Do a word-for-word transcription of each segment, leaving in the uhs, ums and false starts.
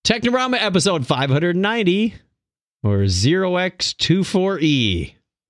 Technorama episode five ninety or zero X twenty-four E.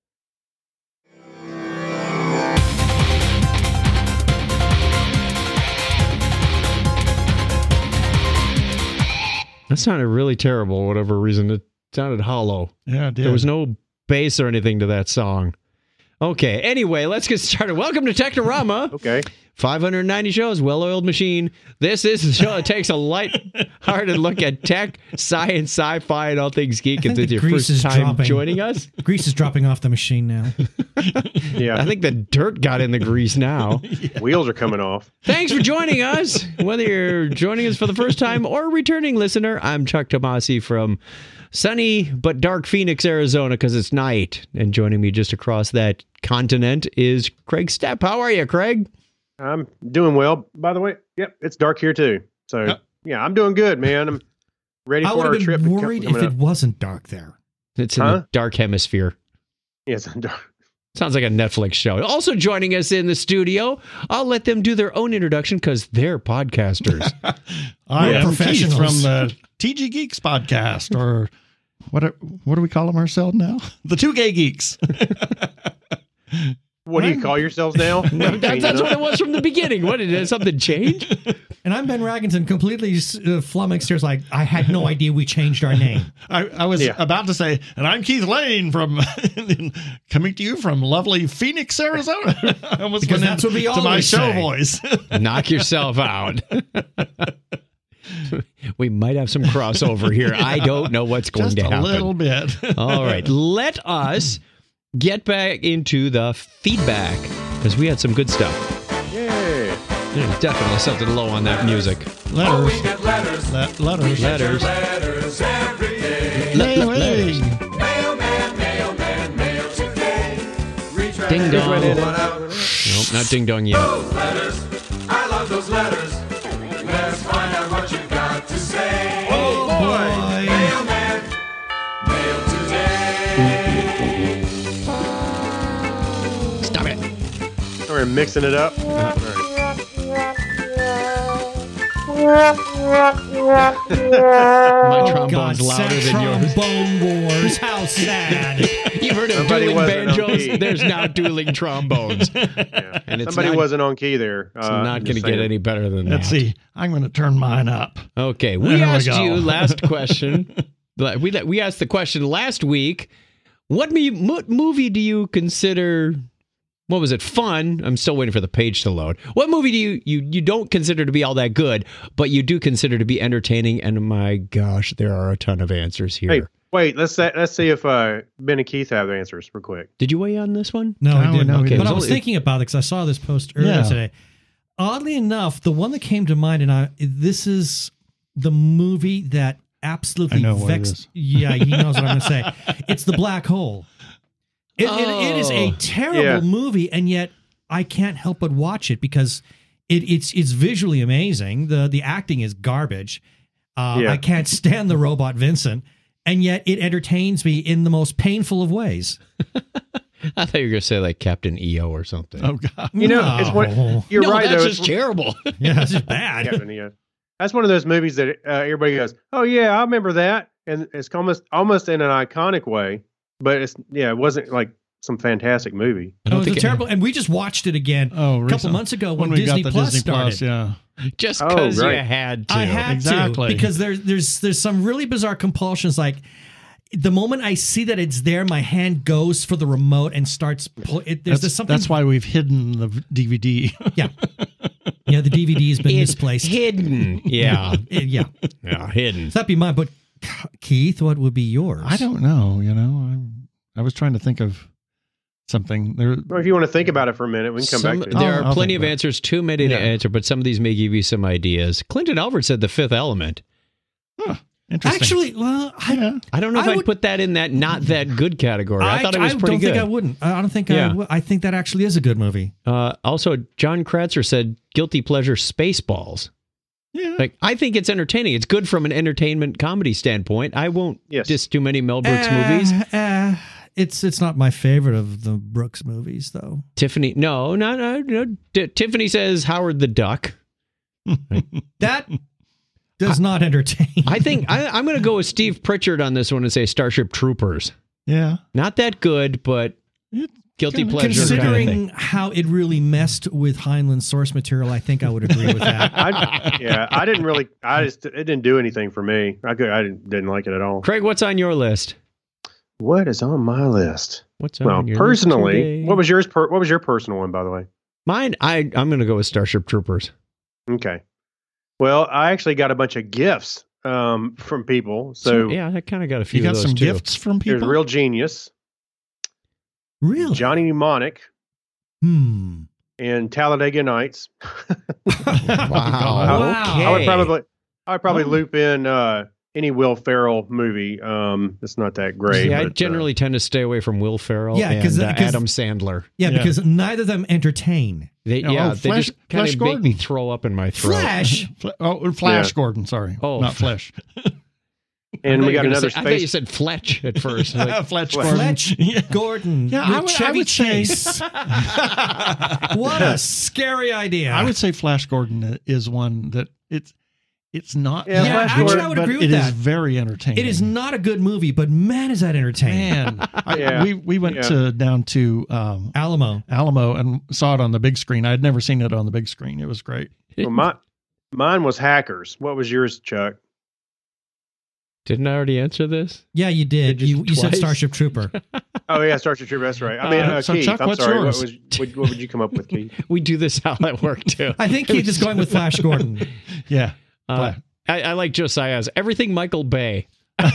That sounded really terrible, whatever reason. It sounded hollow. Yeah, it did. There was no bass or anything to that song. Okay, anyway, let's get started. Welcome to Technorama. Okay. five ninety shows, well-oiled machine. This is the show that takes a light-hearted look at tech, science, sci-fi, and all things geek. If it's your first time dropping. joining us. Grease is dropping off the machine now. Yeah. I think the dirt got in the grease now. Yeah. Wheels are coming off. Thanks for joining us. Whether you're joining us for the first time or a returning listener, I'm Chuck Tomasi from sunny but dark Phoenix, Arizona, because it's night. And joining me just across that continent is Craig Stepp. How are you, Craig? I'm doing well. By the way, yep, it's dark here too. So, Yep. yeah, I'm doing good, man. I'm ready I for would our have trip. been to come- worried if coming it up. wasn't dark there. It's in Huh? the dark hemisphere. Yes, I'm dark. Sounds like a Netflix show. Also joining us in the studio, I'll let them do their own introduction because they're podcasters. I We're am Keith professionals. from the T G Geeks podcast, or what? are- What do we call them ourselves now? The Two Gay Geeks. What do you call yourselves now? No, that- that's what it was from the beginning. What did it, something change? And I'm Ben Ragginson, completely uh, flummoxed. There's like, I had no idea we changed our name. I, I was Yeah. about to say, and I'm Keith Lane from coming to you from lovely Phoenix, Arizona. I almost Because went that's what we into my always show say. voice. Knock yourself out. We might have some crossover here. I don't know what's going Just to a happen. little bit. All right, let us get back into the feedback because we had some good stuff. Yeah. There's definitely something low on that music. Letters. We get letters. Le- letters. Letters. Letters every day. Le- Letters. letters. Mailman, mailman, mail today. Reach right Ding in, dong. pull one out. Nope, not ding dong yet. Those letters. I love those letters. Let's find out what you got to say. Oh, boy. Mailman, mail today. Stop it. We're mixing it up. All right. My trombone's God, louder sad than yours. trombone wars. How sad. You've heard of Somebody dueling wasn't on banjos? key. There's now dueling trombones. Yeah. And it's Somebody not- wasn't on key there. It's Uh, not just going to get saying. any better than Let's that. see. I'm going to turn mine up. Okay, we There we asked go. you last question. we we asked the question last week. What, me, what movie do you consider? What was it? Fun. I'm still waiting for the page to load. What movie do you you you don't consider to be all that good, but you do consider to be entertaining? And my gosh, there are a ton of answers here. Hey, wait. Let's say, let's see if uh, Ben and Keith have answers real quick. Did you weigh on this one? No, I No, didn't. no, we but didn't. I was Only- thinking about it because I saw this post earlier Yeah. today. Oddly enough, the one that came to mind, and I this is the movie that absolutely I know what it vexed. is. Yeah, he knows what I'm going to say. It's The Black Hole. It, it- it is a Oh. terrible Yeah. movie, and yet I can't help but watch it because it, it's it's visually amazing. the The acting is garbage. Uh, Yeah. I can't stand the robot Vincent, and yet it entertains me in the most painful of ways. I thought you were going to say like Captain E O or something. Oh, God. You know, it's No. one. You're no, right that's though. just It's- terrible. Yeah, it's just bad. Captain E O. That's one of those movies that uh, everybody goes, "Oh yeah, I remember that," and it's almost almost in an iconic way. But it's yeah, it wasn't like some fantastic movie. I It don't was a think it- terrible, and we just watched it again Oh, a couple recent- months ago when, we Disney got the Plus Disney started. Plus, yeah. just Oh, because you right. had to. I had Exactly. to because there's there's there's some really bizarre compulsions. Like the moment I see that it's there, my hand goes for the remote and starts. Pull, it, there's, That's, there's something. that's why we've hidden the D V D. Yeah, yeah. The D V D has been It's misplaced. hidden. Yeah. Uh, yeah, yeah, hidden. that'd be mine. But Keith, what would be yours? I don't know. You know, I'm, I was trying to think of something. There, Or if you want to think about it for a minute, we can come Some- back to it. there I'll- are I'll plenty think of about it. answers, too many Yeah. to answer, but some of these may give you some ideas. Clinton Albert said The Fifth Element. interesting. Actually, well, I, yeah. I don't know if I I'd would- put that in that not that good category. I, thought it was I pretty don't good. think I wouldn't. I don't think I Yeah. would. I think that actually is a good movie. Uh, also, John Kratzer said Guilty Pleasure Spaceballs. Yeah. Like, I think it's entertaining. It's good from an entertainment comedy standpoint. I won't Yes. diss too many Mel Brooks Uh, movies. uh, it's it's not my favorite of the Brooks movies, though. Tiffany, no, no, no, no. T- Tiffany says Howard the Duck. That Does not entertain. I think I, I'm going to go with Steve Pritchard on this one and say Starship Troopers. Yeah. Not that good, but guilty kinda- pleasure. kind of Considering thing. how it really messed with Heinlein's source material, I think I would agree with that. I, yeah, I didn't really. I just it didn't do anything for me. I could. I didn't, didn't like it at all. Craig, what's on your list? What is on my list? What's on Well, your personally, list today? what was yours? Per, what was your personal one, by the way? Mine? I I'm going to go with Starship Troopers. Okay. Well, I actually got a bunch of gifts um, from people. So yeah, I kind of got a few You got of those some too. gifts from there's people? Real Genius, Really? Johnny Mnemonic, Hmm. and Talladega Nights. Wow. Wow. I would probably, I would probably Oh. loop in uh, any Will Ferrell movie. Um, it's not that great. See, I but, uh, generally tend to stay away from Will Ferrell Yeah, and 'cause- uh, 'cause- Adam Sandler. Yeah, Yeah. because neither of them entertain. They, Oh, yeah, they Flash- just kind Flash of make Gordon. me throw up in my throat. Flash. Fla- oh, Flash Yeah. Gordon, sorry. Oh, not f- Flesh. I and thought we you were got gonna another say- I thought you space. said Fletch at first. Like, Fletch Fletch. Gordon. Fletch Yeah. Gordon. Yeah, with I would- I Chevy would say- Chase. What a scary idea. I would say Flash Gordon is one that it's it's not Yeah, that Flash good, Gordon- I would but agree with it is that. very entertaining. It is not a good movie, but man, is that entertaining. Man, I, Yeah. we we went Yeah. to down to um, Alamo. Alamo and saw it on the big screen. I had never seen it on the big screen. It was great. Well, my, mine was Hackers. What was yours, Chuck? didn't I already answer this? Yeah, you did. Did you You, you said twice? Starship Trooper. Oh yeah, Starship Trooper. That's right. I mean, Uh, uh, so Keith. Chuck, I'm what's sorry. yours? What was what, what would you come up with, Keith? We do this all at work too. I think Keith is going with Flash Gordon. Yeah. Uh, I, I like Josiah's everything Michael Bay.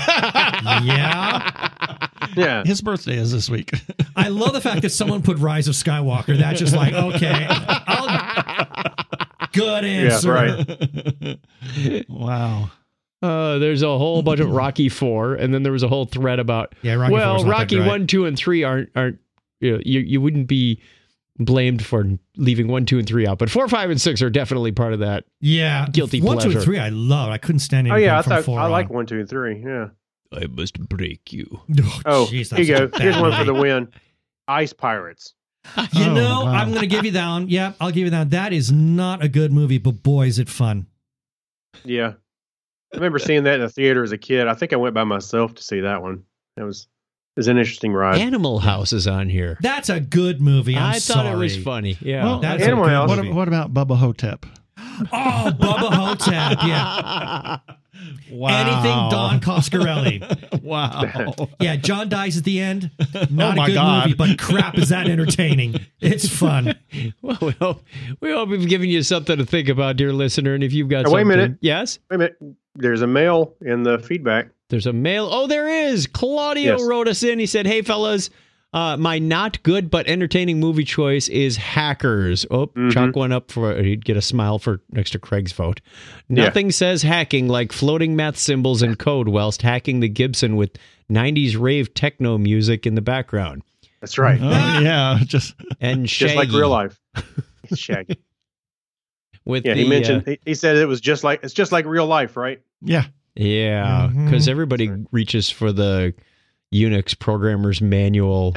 Yeah. Yeah. His birthday is this week. I love the fact that someone put Rise of Skywalker. That's just like, okay. I'll, good answer. right. Wow. Uh, there's a whole bunch of Rocky Four, and then there was a whole thread about Yeah, Rocky well, four's not that Rocky great. One, Two, and Three aren't aren't you know, you you wouldn't be blamed for leaving one, two, and three out, but four, five, and six are definitely part of that. Yeah. Guilty One, two, pleasure. and three I love. I couldn't stand Oh anything yeah, I from thought four I like on. one, two, and three. Yeah. I must break you. Oh, jeez, here you that's go. a bad Here's one for the movie. win. Ice Pirates. You Oh, know, wow. I'm going to give you that one. Yeah, I'll give you that one. That is not a good movie, but boy, is it fun. Yeah. I remember seeing that in the theater as a kid. I think I went by myself to see that one. It was it was an interesting ride. Animal House is on here. That's a good movie. I'm I thought it was sorry. funny. Yeah. Well, That's Animal a good House. What, movie. what about Bubba Hotep? Oh, Bubba Hotep. Yeah. Wow. Anything Don Coscarelli. Wow. Yeah, John dies at the end. Not Oh, my a good God. movie, but crap, is that entertaining? It's fun. Well, we hope, we hope we've given you something to think about, dear listener. And if you've got Now, wait a something, minute. yes, Wait a minute. There's a mail in the feedback. there's a mail. Oh, there is. Claudio Yes. wrote us in. He said, "Hey, fellas, uh, my not good but entertaining movie choice is Hackers." Oh, Mhm. Chuck went up for he'd get a smile for next to Craig's vote. Yeah. Nothing says hacking like floating math symbols and code whilst hacking the Gibson with nineties rave techno music in the background. That's right. Oh, yeah. Just And Just like Shaggy real life. Shaggy. with Yeah, the, he mentioned. uh, he, he said it was just like it's just like real life, right? yeah. yeah, Mhm. because everybody reaches for the Unix programmer's manual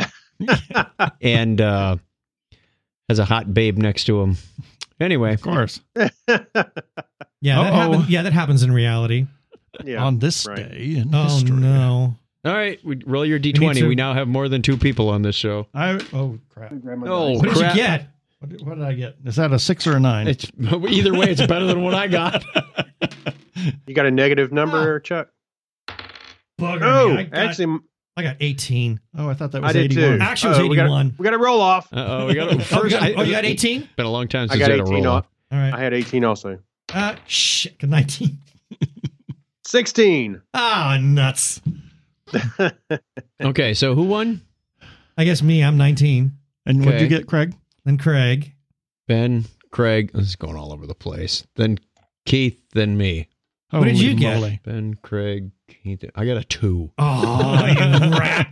and uh, has a hot babe next to him. Anyway, Of course. Yeah, that Uh-oh. happens. Yeah, that happens in reality. Yeah. On this right. day in Oh history. no. all right, we roll your D need twenty. to- We now have more than two people on this show. I oh crap. Oh, What did crap. you get? What did, what did I get? Is that a six or a nine? It's, either way, it's better than what I got. You got a negative number, Chuck? Bugger Oh, me. I got, actually, I got eighteen. oh, I thought that I was did eighty-one. too. Actually, it was Oh, we got a- eighty-one. We got a roll off. Uh oh, we got Oh, you first. got, I- oh, you got eighteen? Been a long time I since got I had a eighteen. roll. Off. All right. I had eighteen also. Uh, shit, nineteen. Sixteen. Ah, nuts. Okay, so who won? I guess me, I'm nineteen. And what'd you Okay. get, Craig? Then Craig. Ben, Craig. This is going all over the place. Then Keith, then me. What did you Holy get? moly. Ben, Craig, Keith. I got a two. Oh, you rat.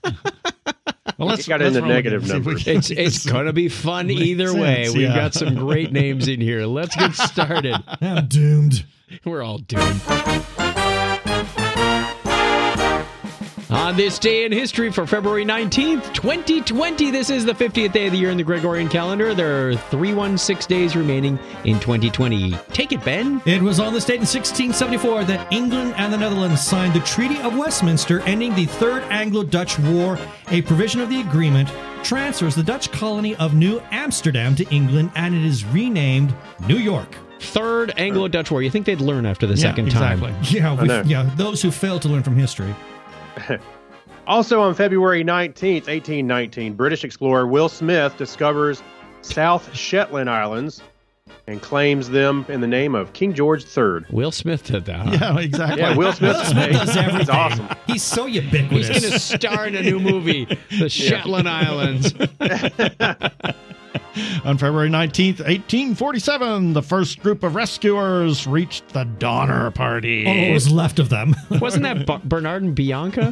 Well, let's He got in let's the roll again, negative see if we numbers. can It's make it's this- gonna be fun Makes either way. sense, We've yeah. got some great names in here. Let's get started. I'm doomed. We're all doomed. On this day in history for February nineteenth, twenty twenty, this is the fiftieth day of the year in the Gregorian calendar. There are three hundred sixteen days remaining in twenty twenty. Take it, Ben. It was on this date in sixteen seventy-four that England and the Netherlands signed the Treaty of Westminster, ending the Third Anglo-Dutch War. A provision of the agreement transfers the Dutch colony of New Amsterdam to England, and it is renamed New York. Third Anglo-Dutch War. You think they'd learn after the Yeah, second exactly. time? Yeah, we, know. yeah. Those who fail to learn from history. Also on February nineteenth, eighteen nineteen, British explorer Will Smith discovers South Shetland Islands and claims them in the name of King George the Third. Will Smith did that. huh? Yeah, exactly. Yeah, Will Smith, Will Smith does everything. He's awesome. He's so He's ubiquitous. going to star in a new movie, The Shetland Islands. On February nineteenth, eighteen forty-seven, the first group of rescuers reached the Donner Party. All that was left of them. Wasn't that B- Bernard and Bianca?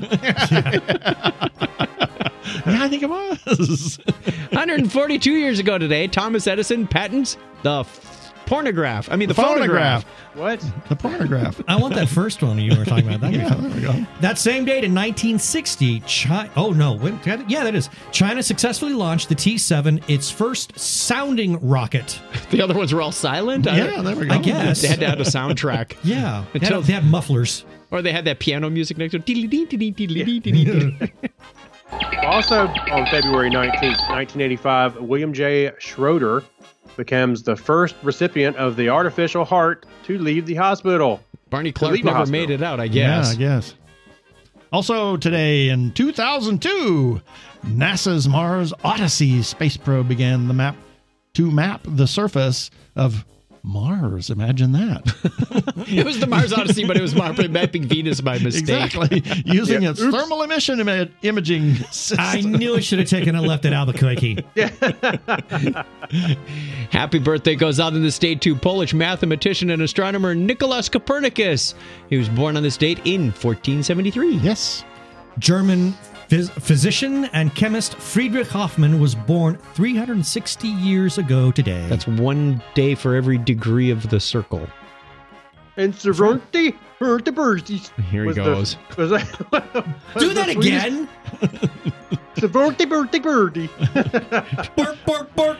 Yeah, I think it was. one hundred forty-two years ago today, Thomas Edison patents the f- pornograph. I mean, the, The phonograph. phonograph. What? The pornograph. I want that first one you were talking about. That Yeah, there we go. That same date in nineteen sixty, China. Oh no, when, yeah, that is. China successfully launched the T seven, its first sounding rocket. The other ones were all silent? I- Yeah, there we go. I guess. They had to have a soundtrack. Yeah, they Until- had, they had mufflers. Or they had that piano music next to it. Also on February nineteenth, nineteen eighty-five, William J. Schroeder becomes the first recipient of the artificial heart to leave the hospital. Barney Clark leave the never hospital. made it out, I Yeah, guess. I guess. Also today in two thousand two, NASA's Mars Odyssey space probe began the map to map the surface of Mars. Imagine that. It was the Mars Odyssey, but it was mapping Venus by mistake. Exactly. Using Yeah. its Oops. thermal emission ima- imaging system. I knew I should have taken a left at Albuquerque. Happy birthday goes out in this date to Polish mathematician and astronomer Nicolaus Copernicus. He was born on this date in fourteen seventy-three. Yes. German phys- physician and chemist Friedrich Hoffmann was born three hundred sixty years ago today. That's one day for every degree of the circle. And Cervantes, the birdies. Here he was the- goes. was that, was Do the that Swedish- again. Cervantes, birdie, birdie. Bark, bark, bark.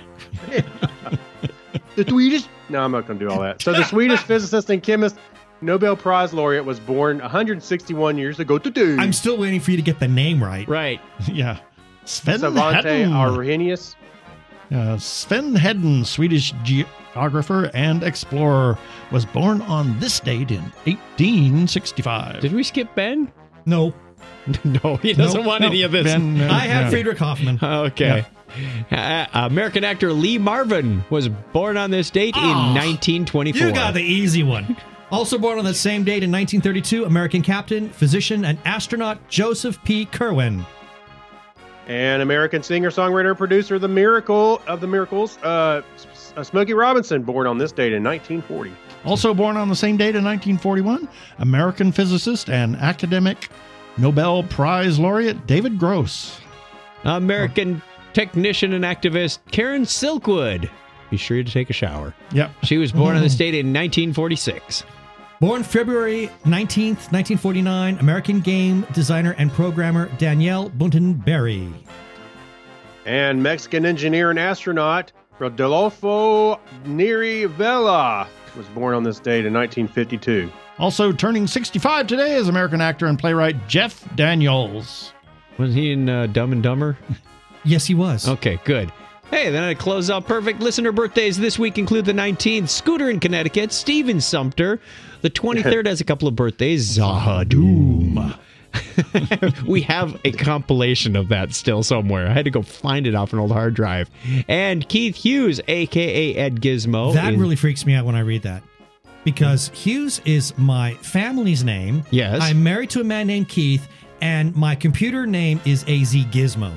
The Swedish. No, I'm not going to do all that. So the Swedish physicist and chemist, Nobel Prize laureate, was born one hundred sixty-one years ago today. I'm still waiting for you to get the name right. Right. Yeah. Sven Savante Hedden. Arrhenius. Uh, Sven Hedden, Swedish geographer and explorer, was born on this date in eighteen sixty-five. Did we skip Ben? No, No, he doesn't Nope, want nope. any of this. Ben, uh, I had yeah. Friedrich Hoffmann. Okay. Uh, American actor Lee Marvin was born on this date Ah, in nineteen twenty-four. You got the easy one. Also born on that same date in nineteen thirty-two, American captain, physician, and astronaut Joseph P. Kerwin. And American singer, songwriter, producer, The Miracle of the Miracles, uh, S- uh, Smokey Robinson, born on this date in nineteen forty. Also born on the same date in nineteen forty-one, American physicist and academic Nobel Prize laureate David Gross. American technician and activist Karen Silkwood. Be sure to take a shower. Yep. She was born on this date in nineteen forty-six. Born February nineteenth, nineteen forty-nine, American game designer and programmer Danielle Buntenberry. And Mexican engineer and astronaut Rodolfo Neri Vela was born on this date in nineteen fifty-two. Also turning sixty-five today is American actor and playwright Jeff Daniels. Was he in uh, Dumb and Dumber? Yes, he was. Okay, good. Hey, then I close out perfect. Listener birthdays this week include the nineteenth, Scooter in Connecticut, Steven Sumter. The twenty-third has a couple of birthdays, Zahadoom. We have a compilation of that still somewhere. I had to go find it off an old hard drive. And Keith Hughes, a k a. Ed Gizmo. That in- really freaks me out when I read that. Because Hughes is my family's name. Yes. I'm married to a man named Keith, and my computer name is A Z Gizmo.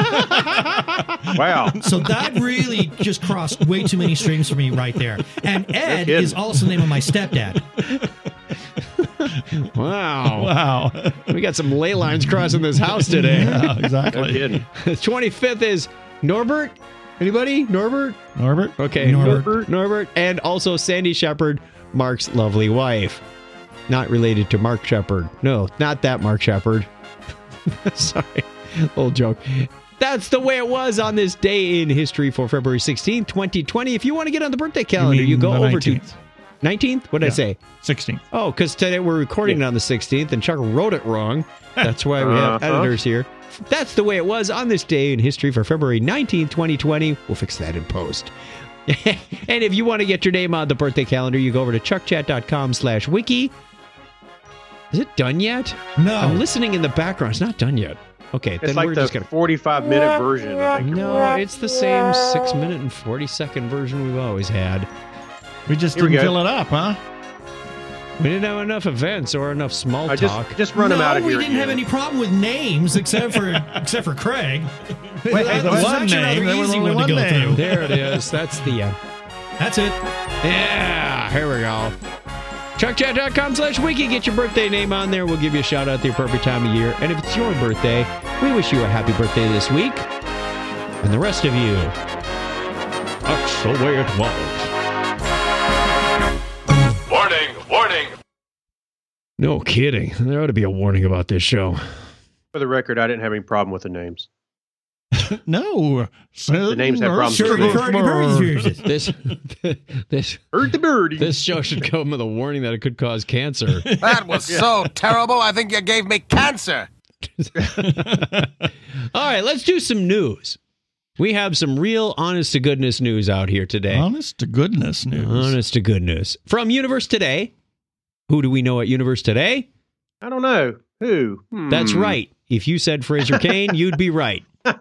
Wow. So that really just crossed way too many streams for me right there. And Ed kidding. is also the name of my stepdad. Wow. Wow. We got some ley lines crossing this house today. Yeah, No exactly. kidding. The twenty-fifth is Norbert. Anybody? Norbert? Norbert? Okay. Norbert. Norbert. And also Sandy Shepard, Mark's lovely wife. Not related to Mark Shepard. No, not that Mark Shepard. Sorry, old joke. That's the way it was on this day in history for February sixteenth, twenty twenty. If you want to get on the birthday calendar, you, mean go the over nineteenth. to nineteenth. What did I Yeah. say? sixteenth. Oh, because today we're recording it on the sixteenth, and Chuck wrote it wrong. That's why we have Uh-huh. editors here. That's the way it was on this day in history for February nineteenth, twenty twenty. We'll fix that in post. And if you want to get your name on the birthday calendar, you go over to chuckchat.com slash wiki. Is it done yet? No. I'm listening in the background. It's not done yet. Okay, It's then like we're the just going to... forty-five minute version. I think. No, it's the same six minute and forty second version we've always had. We just Here we didn't go. fill it up, huh? We didn't have enough events or enough small I talk. just just run no, them out of we here. didn't again. have any problem with names except for except for Craig. Wait, That there was was actually one name. another There was easy only one to one go name. through. There it is. That's the end. That's it. Yeah, here we go. chuckchat.com slash wiki. Get your birthday name on there. We'll give you a shout out at the appropriate time of year. And if it's your birthday, we wish you a happy birthday this week. And the rest of you, that's the way it was. Warning, warning. No kidding. There ought to be a warning about this show. For the record, I didn't have any problem with the names. No. The names have problems Sure, with we've names. already heard it. This, this, Heard the birdie. this show should come with a warning that it could cause cancer. That was so terrible, I think you gave me cancer. All right, let's do some news. We have some real honest to goodness news out here today. Honest to goodness news. Honest to goodness. From Universe Today. Who do we know at Universe Today? I don't know. Who? Hmm. That's right. If you said Fraser Kane, you'd be right.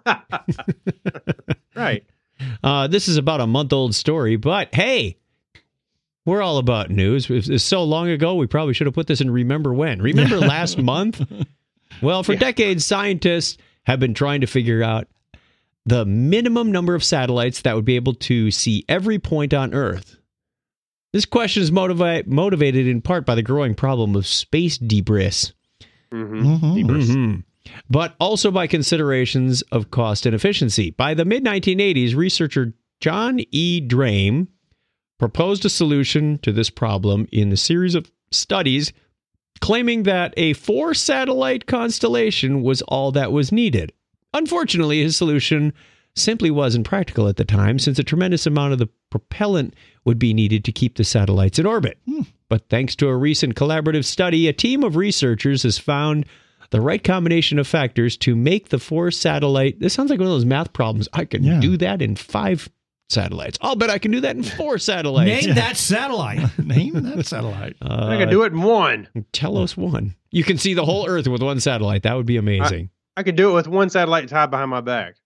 Right. Uh, this is about a month-old story, but hey, we're all about news. It's it's so long ago, we probably should have put this in Remember When. Remember last month? Well, for decades, scientists have been trying to figure out the minimum number of satellites that would be able to see every point on Earth. This question is motiva- motivated in part by the growing problem of space debris. Mm-hmm. Mhm. Mhm. But also by considerations of cost and efficiency. By the mid nineteen eighties, researcher John E. Drame proposed a solution to this problem in a series of studies, claiming that a four-satellite constellation was all that was needed. Unfortunately, his solution simply wasn't practical at the time, since a tremendous amount of the propellant would be needed to keep the satellites in orbit. Hmm. But thanks to a recent collaborative study, a team of researchers has found the right combination of factors to make the four satellite. This sounds like one of those math problems. I can Yeah. do that in five satellites. I'll bet I can do that in four satellites. Name that satellite. Name that satellite. Uh, I can do it in one. Telos one. You can see the whole Earth with one satellite. That would be amazing. I could do it with one satellite tied behind my back.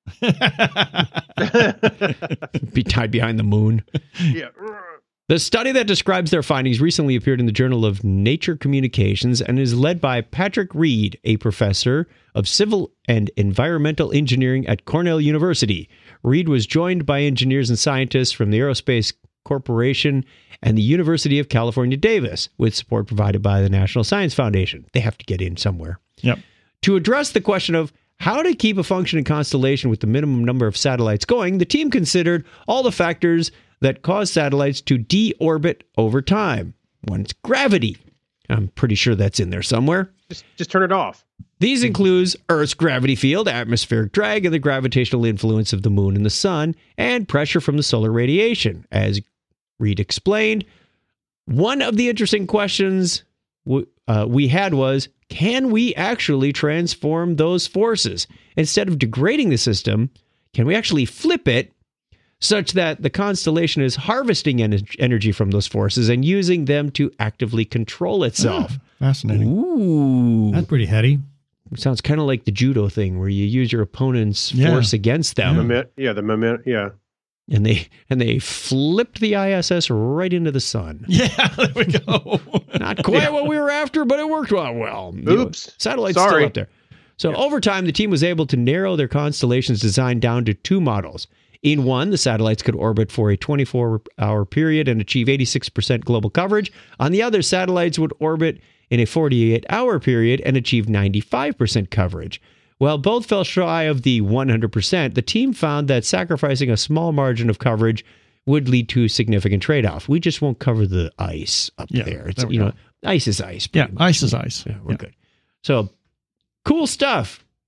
Be tied behind the moon. Yeah. The study that describes their findings recently appeared in the Journal of Nature Communications and is led by Patrick Reed, a professor of civil and environmental engineering at Cornell University. Reed was joined by engineers and scientists from the Aerospace Corporation and the University of California, Davis, with support provided by the National Science Foundation. They have to get in somewhere. Yep. To address the question of how to keep a functioning constellation with the minimum number of satellites going, the team considered all the factors that cause satellites to deorbit over time. One's gravity. I'm pretty sure that's in there somewhere. Just, just turn it off. These includes Earth's gravity field, atmospheric drag, and the gravitational influence of the moon and the sun, and pressure from the solar radiation. As Reed explained, one of the interesting questions w- uh, we had was, can we actually transform those forces? Instead of degrading the system, can we actually flip it such that the constellation is harvesting en- energy from those forces and using them to actively control itself? Fascinating. Ooh. That's pretty heady. Sounds kind of like the judo thing where you use your opponent's Yeah. force against them. Moment, yeah, the moment, yeah. And they and they flipped the I S S right into the sun. Yeah, there we go. Not quite what we were after, but it worked out well. You know, Oops. satellite's Sorry. still up there. So over time, the team was able to narrow their constellation's design down to two models. In one, the satellites could orbit for a twenty-four hour period and achieve eighty-six percent global coverage. On the other, satellites would orbit in a forty-eight hour period and achieve ninety-five percent coverage. While both fell shy of the one hundred percent, the team found that sacrificing a small margin of coverage would lead to a significant trade-off. We just won't cover the ice up Yeah, there. It's, there we you go. know, ice is ice. Yeah, pretty much. ice is ice. Yeah, we're Yeah. good. So, cool stuff.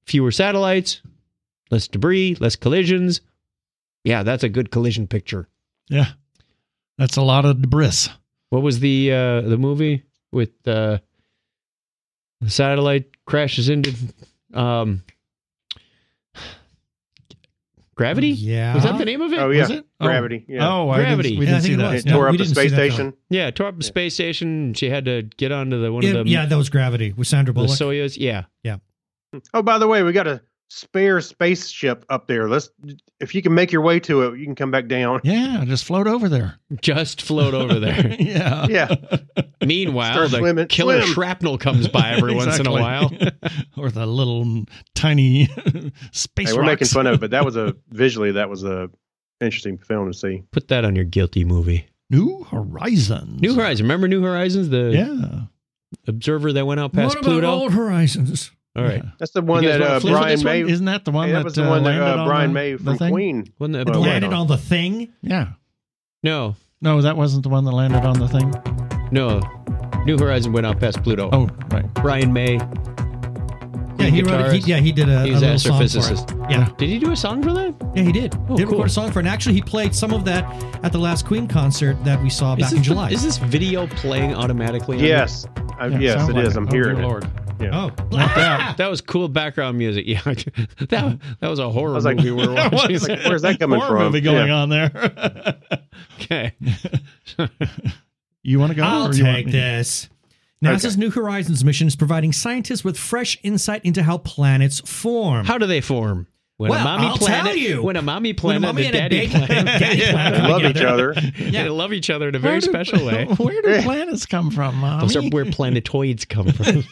fewer satellites, less debris, less collisions. Yeah, that's a good collision picture. Yeah. That's a lot of debris. What was the uh, the movie with uh, the satellite crashes into um, Gravity? Yeah. Was that the name of it? Oh, yeah. Was it? Oh. Gravity. Yeah. Oh, I Gravity. didn't, we Yeah, I didn't think see it that. was. It No, tore we up the didn't see space that film. station. Yeah, tore up the space station. She had to get onto the one Yeah, of the, yeah, that was Gravity with Sandra the Bullock. Soyuz. Yeah. Oh, by the way, we got a spare spaceship up there. Let's, if you can make your way to it, you can come back down. Yeah, just float over there. Just float over there. yeah. Yeah. Meanwhile, Start the swimming. killer Swim. shrapnel comes by every once in a Exactly. while. Or the little tiny space Hey, we're rocks. making fun of it, but that was a visually that was a interesting film to see. Put that on your guilty movie. New Horizons. New Horizons. Remember New Horizons? The Yeah. observer that went out past What about Pluto? Old Horizons? All right. That's the one You guys that wanna uh, flip for Brian this one? May. Isn't that the one Hey, that, that was the uh, one that landed uh, on Brian the, May the from thing? Queen. Wasn't that Well, Brian- Landed on the thing? Yeah. No. No, that wasn't the one that landed on the thing. No. New Horizon went out past Pluto. Oh, right. Brian May. Yeah, he wrote it. He, guitarist. yeah, he did a, a He's little song for astrophysicist. it. Yeah, Did he do a song for that? yeah, he did. Oh, did cool. record a song for it. And actually, he played some of that at the last Queen concert that we saw Is back this, in July. Is this video playing automatically? on Yes, I, Yeah, yes, sounds it like is. I'm Oh, hearing dear it. Lord. Yeah. Oh, that? That was cool background music. Yeah, that that was a horror I was like, movie we were watching. It's like, where's that coming Horror from? movie going Yeah. on there. Okay. You want to go? I'll or you want take me? this. NASA's New Horizons mission is providing scientists with fresh insight into how planets form. How do they form? When Well, a mommy I'll planet, tell you. when a mommy When a planet, mommy and a and a daddy big- planet, daddy planet They love each together. other. they love each other in a very Where do- special way. Where do planets come from, Mommy? Those are where planetoids come from.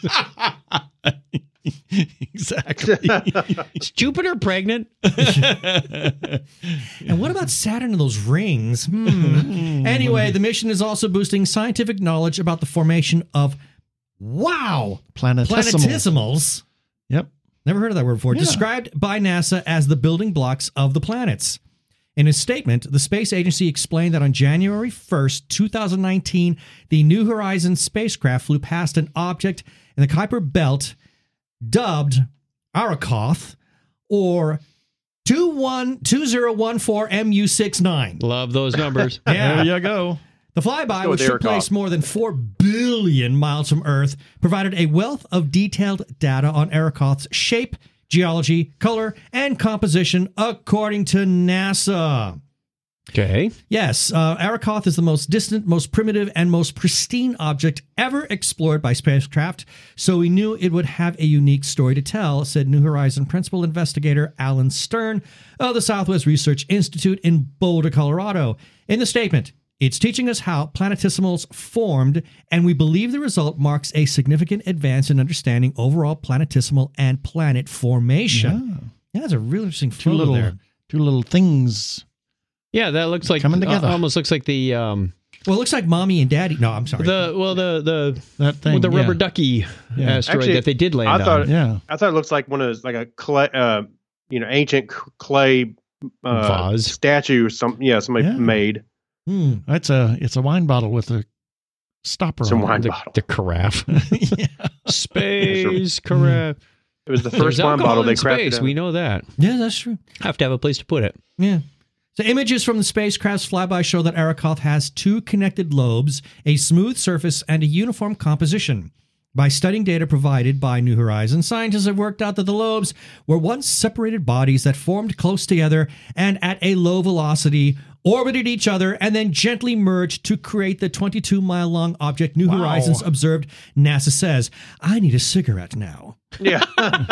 exactly. Is Jupiter pregnant? And what about Saturn and those rings? Hmm. Anyway, the mission is also boosting scientific knowledge about the formation of, wow, Planetesimal. planetesimals. Yep. Never heard of that word before. Yeah. Described by NASA as the building blocks of the planets. In a statement, the space agency explained that on January first, twenty nineteen, the New Horizons spacecraft flew past an object in the Kuiper Belt dubbed Arakoth, or two one two zero one four M U sixty-nine. Love those numbers. Yeah. There you go. The flyby, Go which with took place Arakoth. more than four billion miles from Earth, provided a wealth of detailed data on Arakoth's shape, geology, color, and composition, according to NASA. Okay. Yes, uh, Arakoth is the most distant, most primitive, and most pristine object ever explored by spacecraft, so we knew it would have a unique story to tell, said New Horizon principal investigator Alan Stern of the Southwest Research Institute in Boulder, Colorado. In the statement, it's teaching us how planetesimals formed, and we believe the result marks a significant advance in understanding overall planetesimal and planet formation. Yeah, that's a really interesting Two photo little, there. two little things. Yeah, that looks like Coming together. uh, almost looks like the um Well, it looks like mommy and daddy. No, I'm sorry. the well the the That thing. the rubber yeah. ducky Yeah. asteroid Actually, that they did land I thought on. Yeah. I thought it looks like one of those, like a clay, uh, you know, ancient c- clay uh, Vase. statue. Some yeah, somebody Yeah. made Hmm. It's a it's a wine bottle with a stopper Some on wine it. the, bottle. the carafe. yeah. Space carafe. It was the There's first wine alcohol bottle they in crafted. space. out. We know that. Yeah, that's true. Have to have a place to put it. Yeah. So images from the spacecraft's flyby show that Arakoth has two connected lobes, a smooth surface, and a uniform composition. By studying data provided by New Horizons, scientists have worked out that the lobes were once separated bodies that formed close together and at a low velocity orbited each other and then gently merged to create the twenty-two mile long object New Wow. Horizons observed. NASA says, I need a cigarette now. Yeah.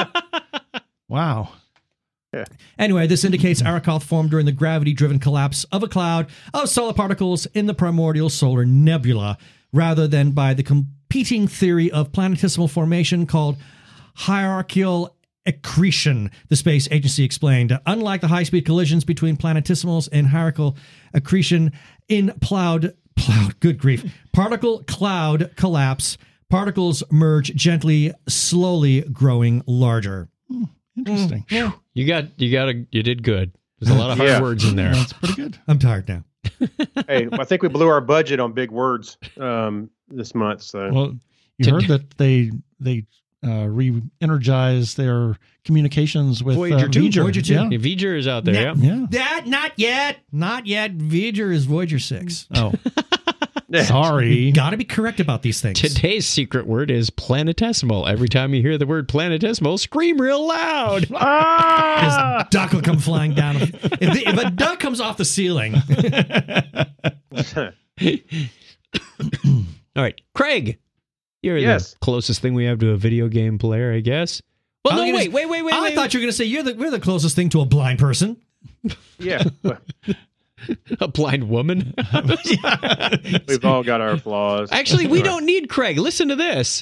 Wow. Anyway, this indicates Arakoth formed during the gravity-driven collapse of a cloud of solar particles in the primordial solar nebula, rather than by the competing theory of planetesimal formation called hierarchical accretion, the space agency explained. Unlike the high-speed collisions between planetesimals and hierarchical accretion in cloud, cloud, good grief, particle cloud collapse, particles merge gently, slowly growing larger. Interesting. You got you got a you did good. There's a lot of hard Yeah. words in there. That's pretty good. I'm tired now. Hey, I think we blew our budget on big words um, this month. So Well, you To- heard that they they uh, re-energize their communications with Voyager uh, two. Voyager. Voyager two. Yeah. Yeah, Voyager is out there. Now- Yeah. Yeah. That not yet, not yet. Voyager is Voyager six. Oh, sorry. Got to be correct about these things. Today's secret word is planetesimal. Every time you hear the word planetesimal, scream real loud. Ah! This duck will come flying down. If, the, if a duck comes off the ceiling, All right, Craig, you're Yes. the closest thing we have to a video game player, I guess. Well, I no, was gonna wait, s- wait, wait, wait, I wait. thought you were going to say you're the we're the closest thing to a blind person. Yeah. a blind woman. We've all got our flaws. Actually, we don't need Craig. Listen to this.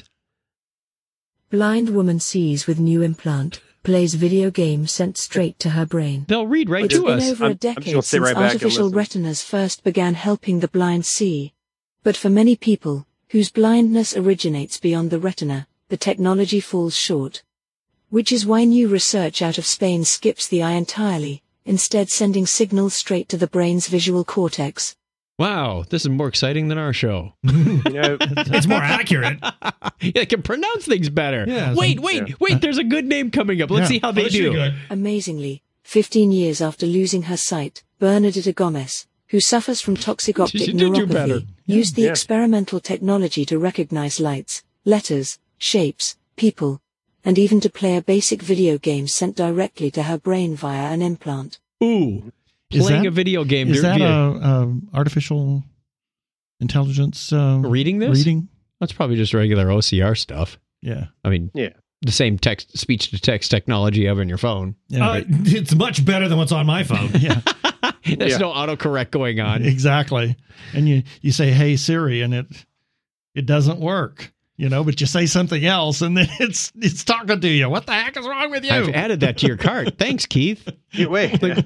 Blind woman sees with new implant, plays video game sent straight to her brain. They'll read right It's to been us. over I'm- a I'm just gonna decade sit since right back and artificial listen. retinas first began helping the blind see. But for many people, whose blindness originates beyond the retina, the technology falls short. Which is why new research out of Spain skips the eye entirely, instead sending signals straight to the brain's visual cortex. Wow, this is more exciting than our show. You know, It's more accurate. They can pronounce things better. Yeah, wait, some- wait, yeah. wait. There's a good name coming up. Let's Yeah. see how they This should be do. good. Amazingly, fifteen years after losing her sight, Bernadetta Gomez, who suffers from toxic optic She did do better. neuropathy, used the Yeah. experimental technology to recognize lights, letters, shapes, people, and even to play a basic video game sent directly to her brain via an implant. Ooh, Is playing that- a video game. Is that via- a, a artificial intelligence uh, reading this? reading? That's probably just regular O C R stuff. Yeah. I mean, yeah. the same text, speech to text technology you have in your phone. Yeah. Uh, it's much better than what's on my phone. yeah. There's Yeah. no autocorrect going on. Exactly. And you, you say, "Hey Siri," and it it doesn't work. You know, but you say something else, and then it's it's talking to you. What the heck is wrong with you? I've added that to your cart. Thanks, Keith. Yeah, wait. Like,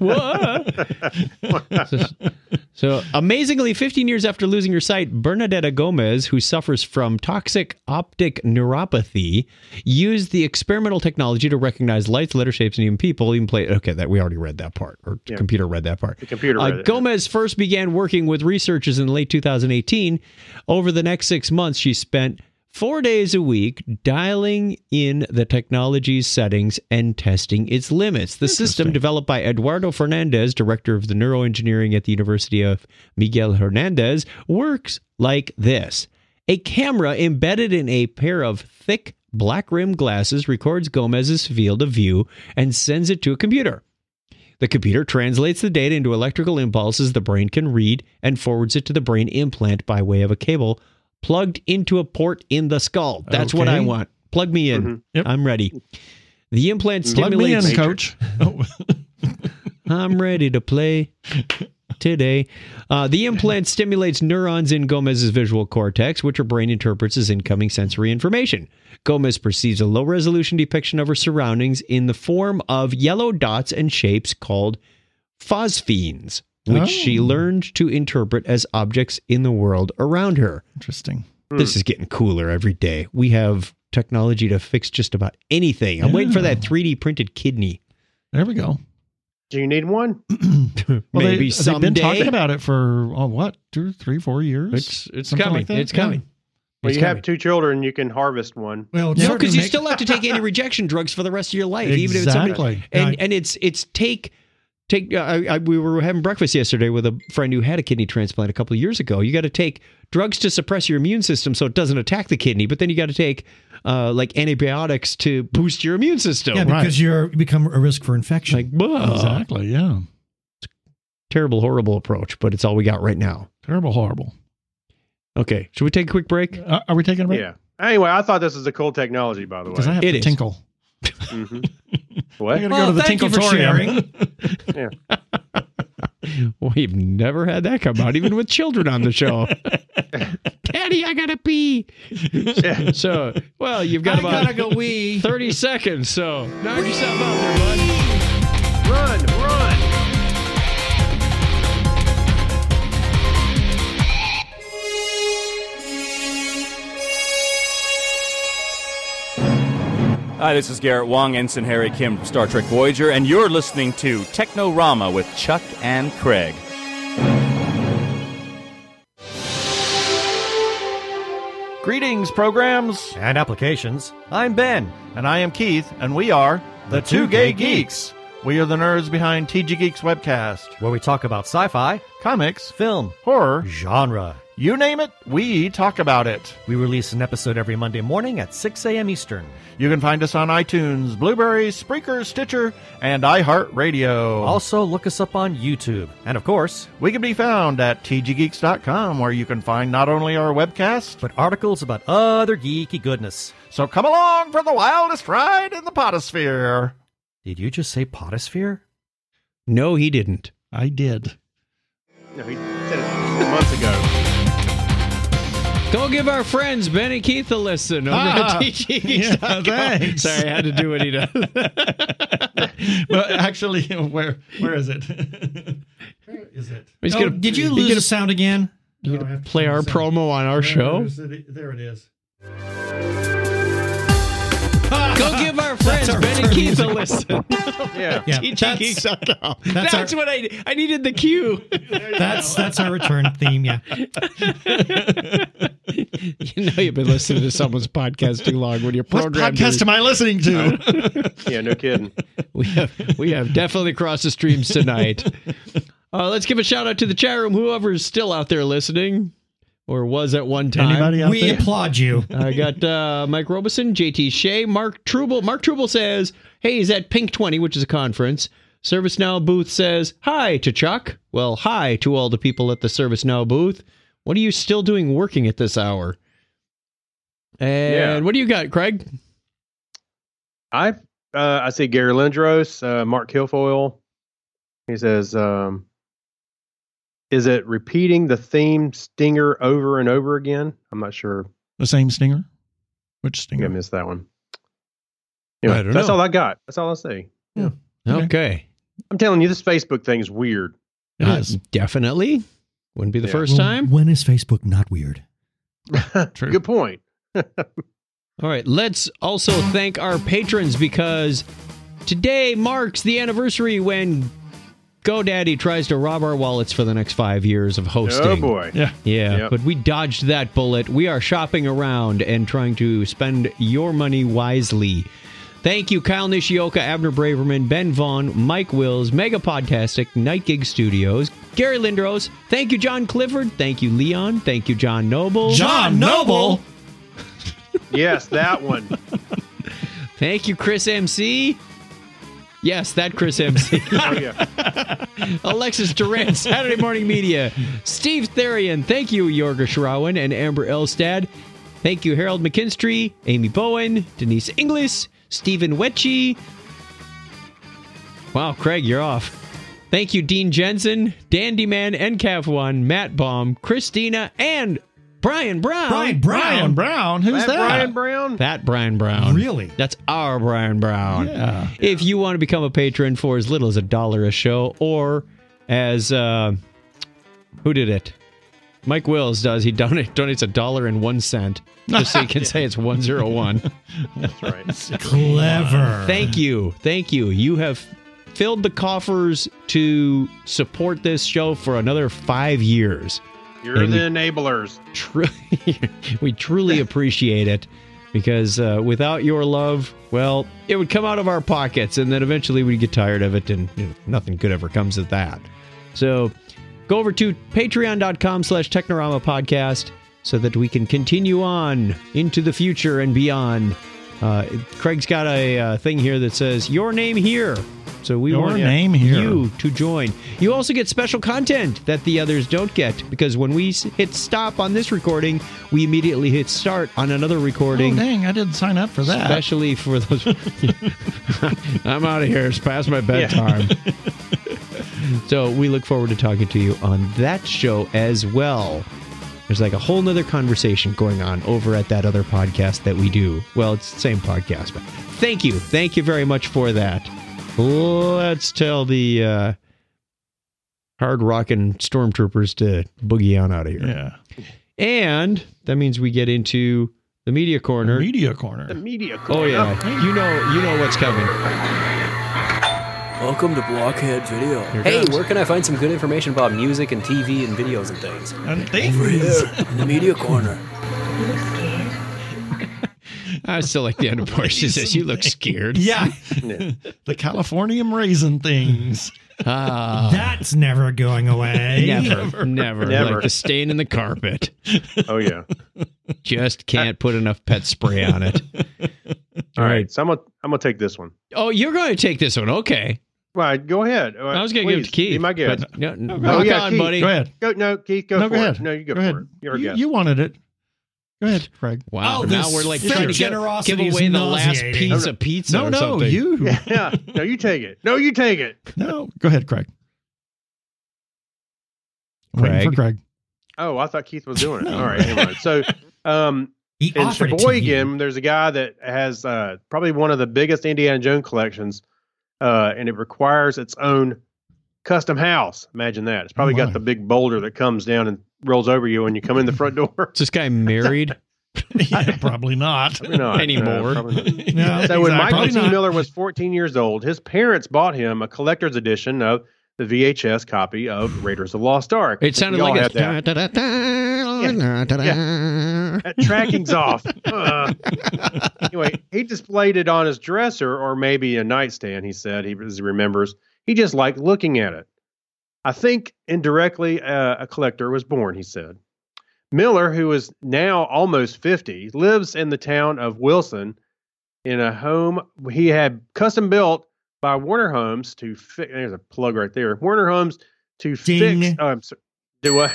what? so, so, amazingly, fifteen years after losing her sight, Bernadetta Gomez, who suffers from toxic optic neuropathy, used the experimental technology to recognize lights, letter shapes, and even people. Even play. Okay, that we already read that part, or the Yeah. computer read that part. The computer Uh, read it. Gomez first began working with researchers in late two thousand eighteen. Over the next six months, she spent four days a week dialing in the technology's settings and testing its limits. The system, developed by Eduardo Fernandez, director of the neuroengineering at the University of Miguel Hernandez, works like this. A camera embedded in a pair of thick black-rimmed glasses records Gomez's field of view and sends it to a computer. The computer translates the data into electrical impulses the brain can read and forwards it to the brain implant by way of a cable plugged into a port in the skull. That's what I Okay. want. Plug me in. Mhm. Yep. I'm ready. The implant Plug me in, stimulates. coach. Oh. I'm ready to play today. Uh, the implant stimulates neurons in Gomez's visual cortex, which her brain interprets as incoming sensory information. Gomez perceives a low-resolution depiction of her surroundings in the form of yellow dots and shapes called phosphenes, which Oh. she learned to interpret as objects in the world around her. Interesting. This is getting cooler every day. We have technology to fix just about anything. I'm waiting for that three D printed kidney. There we go. Do you need one? Well, Maybe they, someday. They've been talking about it for oh, what two, three, four years. It's it's Something coming. like that? It's Yeah. coming. Well, It's you coming. have two children, you can harvest one. Well, No, certainly because you make- still have to take anti-rejection drugs for the rest of your life, even if it's somebody. Exactly. And Right. and it's it's take take. Uh, I, I, we were having breakfast yesterday with a friend who had a kidney transplant a couple of years ago. You got to take drugs to suppress your immune system so it doesn't attack the kidney, but then you got to take uh, like antibiotics to boost your immune system. yeah, because you're you become a risk for infection. Like, whoa. Exactly. Yeah. Terrible, horrible approach, but it's all we got right now. Terrible, horrible. Okay, should we take a quick break? Uh, are we taking a break? Yeah. Anyway, I thought this was a cool technology, by the way. Because I have It to is. tinkle. Mhm. I What? got to Well, go to the thank you for tinkletorium. sharing. We've never had that come out, even with children on the show. Daddy, I gotta pee. Yeah. So, well, you've got I about gotta go wee. thirty seconds, so knock yourself out there, bud. Run, run. Hi, this is Garrett Wong, Ensign Harry Kim from Star Trek Voyager, and you're listening to Technorama with Chuck and Craig. Greetings, programs. And applications. I'm Ben. And I am Keith, and we are The Two Gay Geeks. We are the nerds behind T G Geeks webcast. Where we talk about sci-fi, Comics, film, horror, genre. you name it, we talk about it. We release an episode every Monday morning at six a.m. Eastern. You can find us on iTunes, Blueberry, Spreaker, Stitcher, and iHeartRadio. Also, look us up on YouTube. And of course, we can be found at T G Geeks dot com, where you can find not only our webcast, but articles about other geeky goodness. So come along for the wildest ride in the potosphere. Did you just say potosphere? No, he didn't. I did. No, he said it months ago. Go give our friends Ben and Keith a listen over Ah, at T G Geeks dot com. yeah, thanks. Sorry, I had to do what he does. Well, actually, where where is it? Where is it? He's Oh, gonna, did you he's lose gonna the sound again? You No, I gonna have to play turn our this down. promo on our Where show? is it? There it is. Go give our friends our Ben and return Keith a music. listen. Yeah. Yeah, T G Geeks dot com. that's That's, our- what I I needed the cue. That's that's our return theme. Yeah. You know you've been listening to someone's podcast too long when you're What programmed. podcast to- am I listening to? Yeah, no kidding. We have we have definitely crossed the streams tonight. Uh, let's give a shout out to the chat room, whoever's still out there listening, or was at one time. Anybody out We there? applaud you. I got uh, Mike Robeson, J T Shea, Mark Truble. Mark Truble says, hey, he's at Pink twenty, which is a conference. ServiceNow booth says, hi to Chuck. Well, hi to all the people at the ServiceNow booth. What are you still doing working at this hour? And Yeah. what do you got, Craig? I uh, I see Gary Lindros, uh, Mark Kilfoyle. He says, um, is it repeating the theme stinger over and over again? I'm not sure. The same stinger? Which I think stinger? I missed that one. Anyway, I don't that's know. all I got. That's all I see. Okay. Okay. I'm telling you, this Facebook thing is weird. It Uh, is. Definitely. Wouldn't be the Yeah. first time. When is Facebook not weird? True. Good point. All right, let's also thank our patrons because today marks the anniversary when GoDaddy tries to rob our wallets for the next five years of hosting. Oh boy. Yeah. Yeah, Yep. but we dodged that bullet. We are shopping around and trying to spend your money wisely. Thank you, Kyle Nishioka, Abner Braverman, Ben Vaughn, Mike Wills, Mega Podtastic, Night Gig Studios, Gary Lindros. Thank you, John Clifford. Thank you, Leon. Thank you, John Noble. John Noble. Yes, that one. Thank you, Chris M C. Yes, that Chris M C. Oh yeah. Alexis Durant, Saturday Morning Media. Steve Therian. Thank you, Yorga Shrawan and Amber Elstad. Thank you, Harold McKinstry, Amy Bowen, Denise Inglis, Stephen Wetchy. Wow, Craig, you're off. Thank you, Dean Jensen, Dandy Man, N C A F one, Matt Baum, Christina, and Brian Brown. Brian Brown. Brian Brown. Who's That that? Brian Brown. That Brian Brown. Really? That's our Brian Brown. Yeah. If you want to become a patron for as little as a dollar a show, or as uh, who did it? Mike Wills does. He donate, donates a dollar and one cent just so you can say it's one zero one. That's right. Clever. Thank you. Thank you. You have filled the coffers to support this show for another five years. You're And the we- enablers. Tru- we truly appreciate it because uh, without your love, well, it would come out of our pockets and then eventually we'd get tired of it and you know, nothing good ever comes of that. So go over to patreon.com slash Technorama podcast so that we can continue on into the future and beyond. Uh, Craig's got a uh, thing here that says your name here. So we Your want name here. you to join. You also get special content that the others don't get because when we s- hit stop on this recording, we immediately hit start on another Oh, recording. dang, I didn't sign up for that. Especially for those. I'm out of here. It's past my bedtime. So we look forward to talking to you on that show as well. There's like a whole nother conversation going on over at that other podcast that we do. Well, it's the same podcast, but thank you. Thank you very much for that. Let's tell the uh, hard rocking stormtroopers to boogie on out of here. Yeah. And that means we get into the media corner. Media corner. The media. Oh corner. yeah, you know, you know what's coming. Welcome to Blockhead Video. Here Hey, goes. where can I find some good information about music and T V and videos and things? And Over things. here in the media corner. I still like the end of where she says, "You look scared." Yeah. The Californium raisin things. Ah, That's never going away. never, never, Never. like the stain in the carpet. Oh yeah. Just can't put enough pet spray on it. All right. So I'm gonna I'm gonna take this one. Oh, you're going to take this one? Okay. Right. Go ahead. Uh, I was going to give it to please, Keith. Be my guest. But no, no, Oh, rock yeah, on, Keith. buddy. Go ahead. Go no, Keith. Go no, for go ahead. it. No, you go, go for ahead. it. You're a You, guest. you wanted it. Go ahead, Craig. Wow. Oh, now this we're like fake trying to give, generosity give is away the last nauseating. piece No, of pizza No, or no, something. you. yeah. No, you take it. No, you take it. No, go ahead, Craig. Waiting Craig. for Craig. Oh, I thought Keith was doing it. All right. Anyway, so um, He in offered it to you. Sheboygan, there's a guy that has uh, probably one of the biggest Indiana Jones collections, uh, and it requires its own custom house. Imagine that. It's probably Oh, my. got the big boulder that comes down and rolls over you when you come in the front door. Is this guy married? Yeah, probably not. Probably not. Anymore. Uh, probably not. No, So when exactly. Michael Probably T. not. Miller was fourteen years old, his parents bought him a collector's edition of the V H S copy of Raiders of the Lost Ark. It sounded We all like had that. a. Da, da, da, da, da, da. That tracking's off. Uh, anyway, he displayed it on his dresser or maybe a nightstand, he said, he, as he remembers. He just liked looking at it. I think indirectly uh, a collector was born, he said. Miller, who is now almost fifty, lives in the town of Wilson in a home he had custom built by Warner Homes to fix. There's a plug right there. Warner Homes to Ding. fix. Oh, I'm sorry. Do what?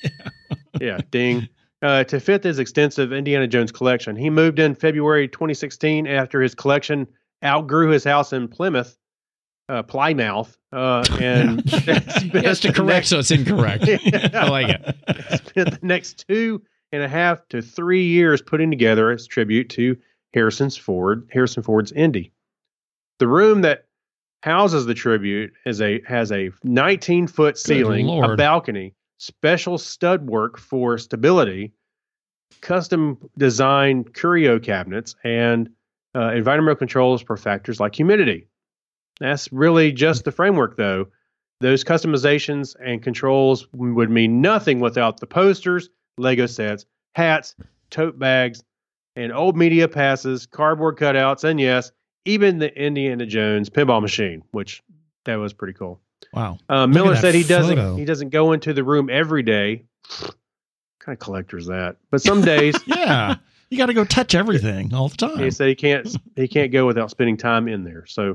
Yeah, ding. Uh, to fit his extensive Indiana Jones collection. He moved in February twenty sixteen after his collection outgrew his house in Plymouth, uh, Plymouth, uh, and He has to correct, so it's incorrect. I like it. spent the next two and a half to three years putting together his tribute to Harrison's Ford, Harrison Ford's Indy. The room that houses the tribute is a has a nineteen foot ceiling, a Lord. balcony, special stud work for stability, custom designed curio cabinets, and uh, environmental controls for factors like humidity. That's really just the framework, though. Those customizations and controls would mean nothing without the posters, Lego sets, hats, tote bags, and old media passes, cardboard cutouts, and yes, even the Indiana Jones pinball machine, which that was pretty cool. Wow. Uh, Miller that said he doesn't photo. he doesn't go into the room every day. What kind of collector's that? But some days Yeah. You got to go touch everything all the time. he said he can't he can't go without spending time in there. So,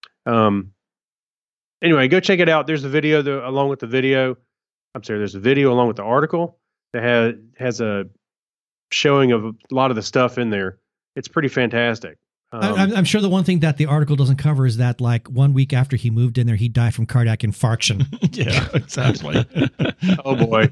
um, anyway, go check it out. There's a video that, along with the video. I'm sorry, there's a video along with the article that has has a showing of a lot of the stuff in there. It's pretty fantastic. Um, I, I'm- I'm sure the one thing that the article doesn't cover is that, like, one week after he moved in there, he died from cardiac infarction. Yeah, exactly. oh boy,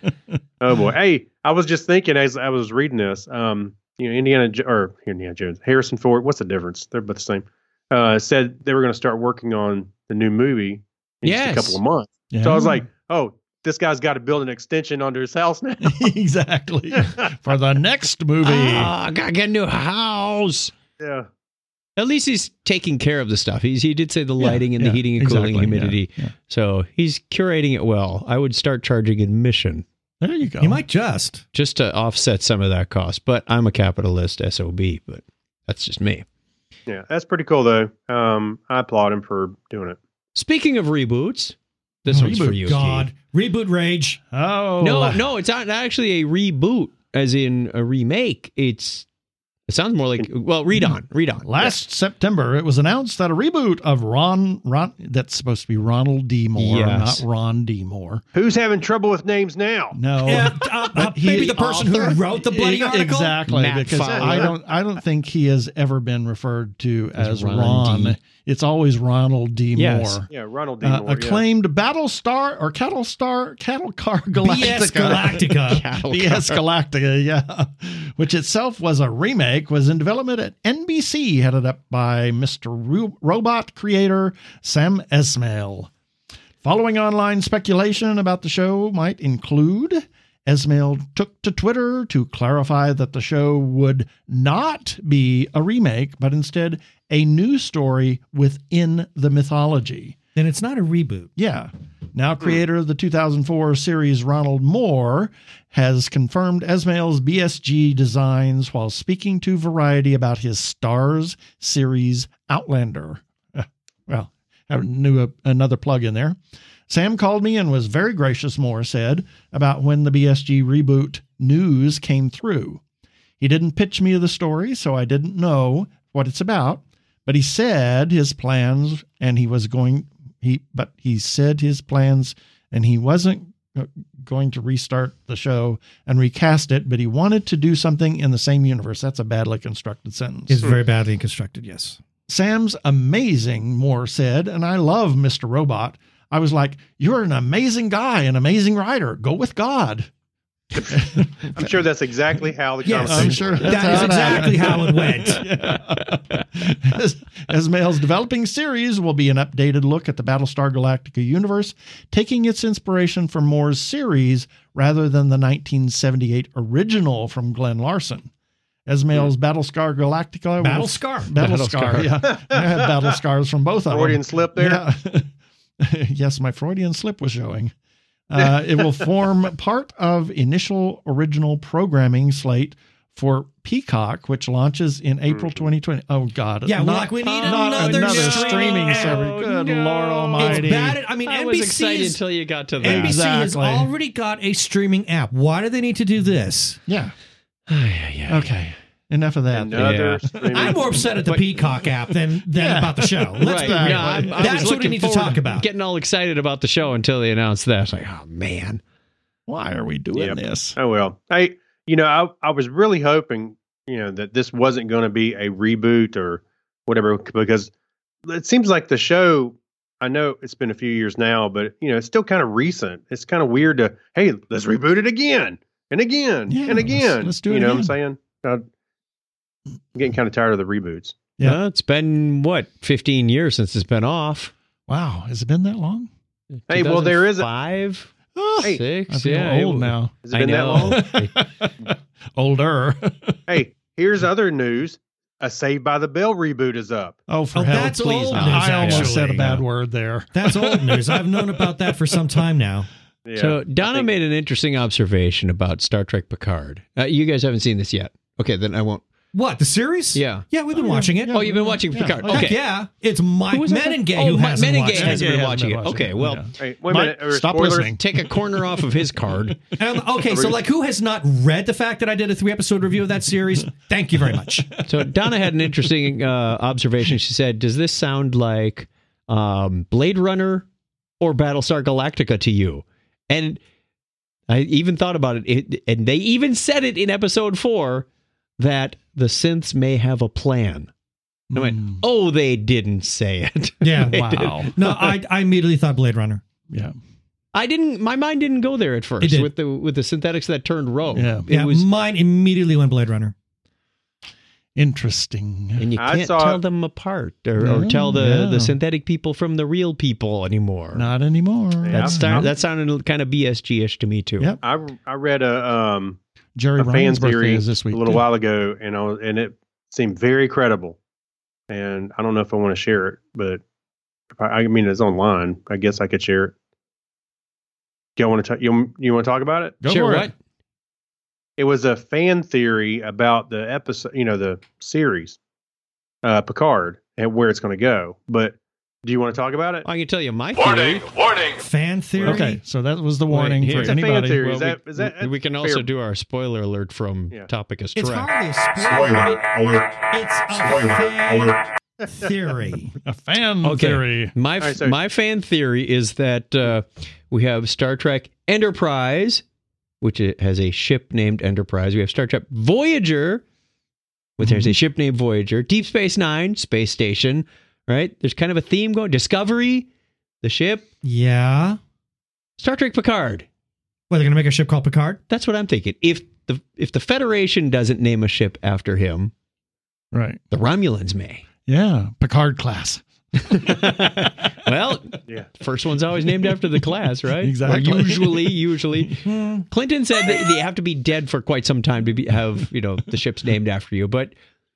oh boy. Hey, I was just thinking as I was reading this. Um, you know, Indiana Jo- or Indiana Jones, Harrison Ford. What's the difference? They're both the same. Uh, said they were going to start working on the new movie in Yes. just a couple of months. Yeah. So I was like, oh, this guy's got to build an extension under his house now. Exactly. For the next movie. Ah, I gotta get a new house. Yeah. At least he's taking care of the stuff. He's, he did say the Yeah, lighting and yeah, the heating and cooling, exactly, and humidity. yeah, yeah. So he's curating it well. I would start charging admission There you go. He might just. just to offset some of that cost. But I'm a capitalist S O B, but that's just me. Yeah, that's pretty cool though. Um, I applaud him for doing it. Speaking of reboots, this one's for you, God. Keith. Reboot rage. Oh. No, no, it's not actually a reboot, as in a remake. It's it sounds more like well, read on, read on. Last September, it was announced that a reboot of Ron, Ron that's supposed to be Ronald D. Moore, Yes. not Ron D. Moore. Who's having trouble with names now? No. Yeah, uh, uh, he- maybe the person who wrote the bloody article. Exactly, Matt because Fowler. I don't, I don't think he has ever been referred to as, As Ron Ron. D. It's always Ronald D. Yes. Moore. Yeah, Ronald D. Uh, Moore. yeah. acclaimed Battlestar or Cattle Star, Cattle Car B S Galactica. Galactica. Cattle B S car. Galactica, yeah, which itself was a remake, was in development at N B C, headed up by Mister Ro- Robot creator Sam Esmail. Following online speculation about the show might include, Esmail took to Twitter to clarify that the show would not be a remake, but instead a new story within the mythology. Then it's not a reboot. Yeah. Now creator of the two thousand four series, Ronald Moore, has confirmed Esmail's B S G designs while speaking to Variety about his Stars series Outlander. Uh, well, I knew a, another plug in there. Sam called me and was very gracious, Moore said, about when the B S G reboot news came through. He didn't pitch me the story, so I didn't know what it's about, but he said his plans and he was going, he, but he said his plans and he wasn't going to restart the show and recast it, but he wanted to do something in the same universe. That's a badly constructed sentence. It's very badly constructed, yes. Sam's amazing, Moore said, and I love Mister Robot. I was like, you're an amazing guy, an amazing writer. Go with God. I'm sure that's exactly how the Yes, conversation I'm sure went. that's That is how it exactly happened. how it went. Yeah. As, Esmail's developing series will be an updated look at the Battlestar Galactica universe, taking its inspiration from Moore's series rather than the nineteen seventy-eight original from Glenn Larson. Esmail's Battlestar Galactica. Battle Scar. Battlestar, yeah. I had battle scars from both of them. Freudian slip there. Yeah. Yes, my Freudian slip was showing. Uh, it will form part of initial original programming slate for Peacock, which launches in April twenty twenty. Oh, God. Yeah, not, we're like, we need not another, another streaming, streaming app. service. Good no. Lord Almighty. It's bad. I mean, I N was B C excited is, until you got to that. N B C has Exactly. already got a streaming app. Why do they need to do this? Yeah. yeah, yeah. Okay. Enough of that. Another Yeah. streaming. I'm more upset at the Peacock app than, than Yeah. about the show. Let's Right. be real. No, I'm- I That's was what we looking need to forward talk about. Getting all excited about the show until they announced that. It's like, oh, man. Why are we doing Yep. this? Oh well, I you know I I was really hoping you know that this wasn't going to be a reboot or whatever, because it seems like the show. I know it's been a few years now, but you know it's still kind of recent. It's kind of weird to hey, let's reboot it again and again Yeah, and again. let's- let's do You it know again. what I'm saying? Uh, I'm getting kind of tired of the reboots. Yeah. Well, it's been, what, fifteen years since it's been off? Wow. Has it been that long? Hey, well, there is a- Five, Hey, six, I feel yeah. old it- now. Has it I been that know. long? Older. Hey, here's other news: a Saved by the Bell reboot is up. Oh, for Oh, hell, that's please! old no. news, I almost actually. said a bad word there. That's old news. I've known about that for some time now. Yeah, So I Donna think- made an interesting observation about Star Trek Picard. Uh, you guys haven't seen this yet. Okay, then I won't. What, the series? Yeah. Yeah, we've been watching it. Oh, you've been watching Yeah. Picard. Heck Okay. Heck yeah. It's Mike Who was that? Menengay Oh, who Mi- hasn't Menengay watched hasn't it. been Yeah, watching it. watching Okay, it. well, Yeah. Hey, wait a Mike, minute. Are stop spoilers? listening. take a corner off of his card. Um, okay, so like who has not read the fact that I did a three episode review of that series? Thank you very much. So Donna had an interesting uh, observation. She said, "Does this sound like um, Blade Runner or Battlestar Galactica to you?" And I even thought about it, it, and they even said it in episode four that the synths may have a plan. I went, Mm. "Oh, they didn't say it." Yeah, They wow. didn't. No, I, I immediately thought Blade Runner. Yeah. I didn't. My mind didn't go there at It first did. with the with the synthetics that turned rogue. Yeah. It Yeah, was, mine immediately went Blade Runner. Interesting. and you I can't saw- tell them apart or, or No, tell the, yeah. the synthetic people from the real people anymore. Not anymore. Yeah. That, start, Yeah. that sounded kind of B S G-ish to me, too. Yep. I I read a um Jerry a fan Ryan's birthday theory is this week. a little too. while ago, and I was, and it seemed very credible. And I don't know if I want to share it, but if I, I mean, it's online. I guess I could share it. Y'all want to talk? You, you want to talk about it? Go Sure, for what? it. It was a fan theory about the episode, you know, the series, uh, Picard, and where it's going to go. But do you want to talk about it? I can tell you my theory. Warning, warning. Fan theory? Okay, so that was the warning Wait, for here. It's a fan anybody. theory. Well, Is that- we, is that- we- we can fair? also do our spoiler alert from Yeah. Topic is It's Trek. hardly a spoiler. Spoiler alert. It's a Spoiler fan alert. theory. A fan Okay. theory. My All right, so- my fan theory is that uh, we have Star Trek Enterprise, which it has a ship named Enterprise. We have Star Trek Voyager, which has a ship named Voyager. Deep Space Nine, space station. Right? There's kind of a theme going. Discovery, the ship. Yeah. Star Trek Picard. Well, they're going to make a ship called Picard? That's what I'm thinking. If the if the Federation doesn't name a ship after him, Right. the Romulans may. Yeah. Picard class. Well, Yeah. first one's always named after the class, right? Exactly. Or usually, usually. Clinton said that they have to be dead for quite some time to be, have, you know, the ships named after you. But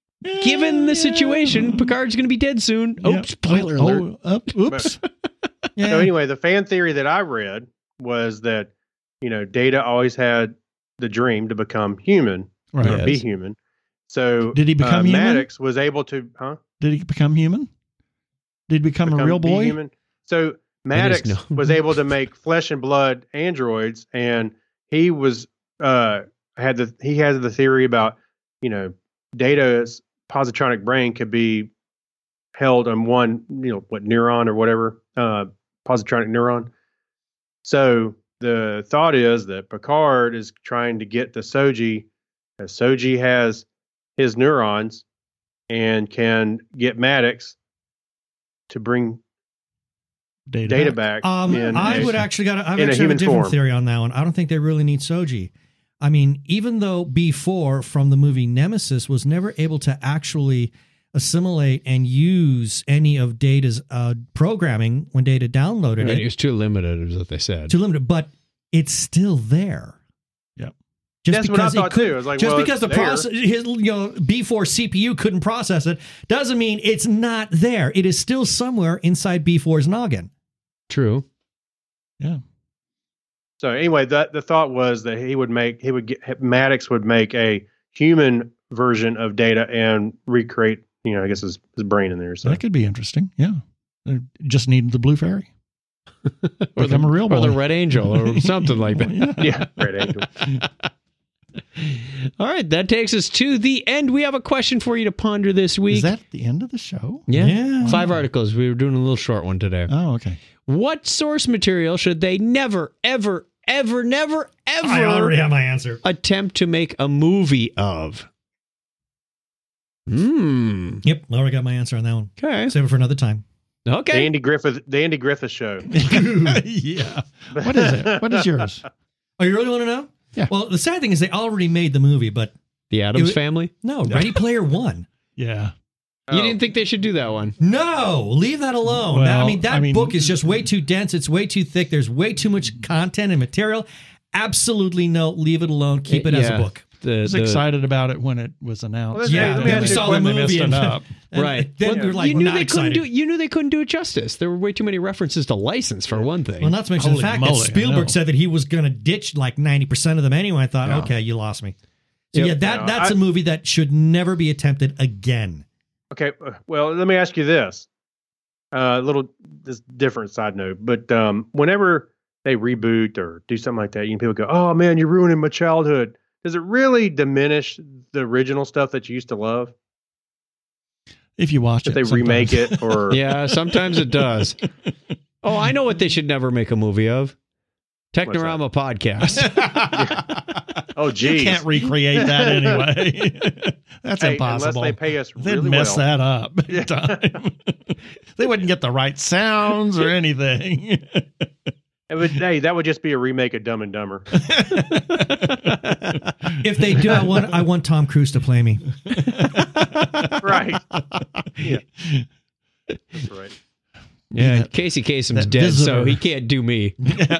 given the situation, Picard's going to be dead soon. Oh, Yeah. spoiler Oh, alert. oh, up, oops. Yeah. So anyway, the fan theory that I read was that, you know, Data always had the dream to become human, Right. or be Yes. human. So Did he become uh, human? Maddox was able to, huh? Did he become human? Did he become, become a real be boy? human. So Maddox no- was able to make flesh and blood androids, and he was uh had the he has the theory about, you know, Data's positronic brain could be held on one, you know, what neuron or whatever, uh positronic neuron. So the thought is that Picard is trying to get to Soji, as Soji has his neurons and can get Maddox to bring Data, Data back. back. Um, in I a- would actually got. I in a actually have a human different form. theory on that one. I don't think they really need Soji. I mean, even though B four from the movie Nemesis was never able to actually assimilate and use any of Data's uh, programming when Data downloaded Right, it, it was too limited, is what they said. too limited, but it's still there. Yep. Just That's what I because it thought could- too. I was like, just well, because the it's there. process, his you know B four C P U couldn't process it, doesn't mean it's not there. It is still somewhere inside B four's noggin. True. Yeah. So anyway, that the thought was that he would make he would get Maddox would make a human version of Data and recreate, you know, I guess his, his brain in there. So That could be interesting. Yeah. They just need the blue fairy. Or Become the, a real or the boy. Red Angel or something like that. Yeah. yeah, Red Angel. All right, that takes us to the end. We have a question for you to ponder this week. Is that the end of the show? yeah. Yeah. Five articles. We were doing a little short one today. Oh, okay. What source material should they never, ever, ever, never, ever I already have my answer. attempt to make a movie of? Hmm. Yep, I already got my answer on that one. Okay. Save it for another time. The Okay. Andy Griffith, the Andy Griffith Show. Yeah. What is it? What is yours? Oh, you really want to know? Yeah. Well, the sad thing is they already made the movie, but The Addams It- Family? no, Ready Player One. Yeah. Oh. You didn't think they should do that one? No, leave that alone. Well, That- I mean, that I mean- book is just way too dense. It's way too thick. There's way too much content and material. Absolutely no. Leave it alone. Keep it as a Yeah. book. The, I was the- excited about it when it was announced. Well, Yeah, let me then ask we you a saw the question. They messed movie it and, up. and Right. then Well, we were like, you we're knew not they excited. couldn't do. You knew they couldn't do it justice. There were way too many references to license for one thing. Well, not to mention Holy the fact moly, that I Spielberg know. said that he was going to ditch like ninety percent of them anyway. I thought, Yeah. okay, you lost me. So Yep. yeah, that No, that's I- a movie that should never be attempted again. Okay, uh, well, let me ask you this. A uh, little this different side note, but um, whenever they reboot or do something like that, you know, people go, "Oh man, you're ruining my childhood." Does it really diminish the original stuff that you used to love If you watch if it, they sometimes. remake it? Or yeah, sometimes it does. Oh, I know what they should never make a movie of. Technorama podcast. oh, geez, You can't recreate that anyway. That's Hey, impossible. unless they pay us They'd really mess well. that up big time. They wouldn't get the right sounds or anything. It would, hey, that would just be a remake of Dumb and Dumber. If they do, I want I want Tom Cruise to play me. Right. Yeah. That's right. Yeah, Yeah. Casey Kasem's That dead, visitor. so he can't do me.